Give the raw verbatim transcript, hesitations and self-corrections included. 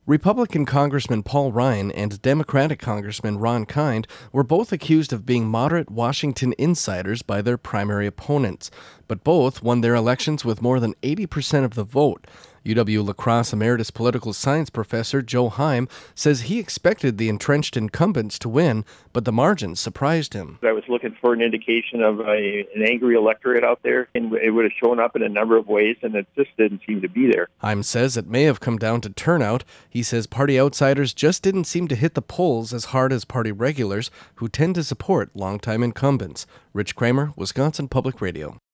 Republican Congressman Paul Ryan and Democratic Congressman Ron Kind were both accused of being moderate Washington insiders by their primary opponents, but both won their elections with more than eighty percent of the vote. U W-La Crosse Emeritus Political Science Professor Joe Heim says he expected the entrenched incumbents to win, but the margins surprised him. I was looking for an indication of a, an angry electorate out there, and it would have shown up in a number of ways, and it just didn't seem to be there. Heim says it may have come down to turnout. He says party outsiders just didn't seem to hit the polls as hard as party regulars, who tend to support longtime incumbents. Rich Kramer, Wisconsin Public Radio.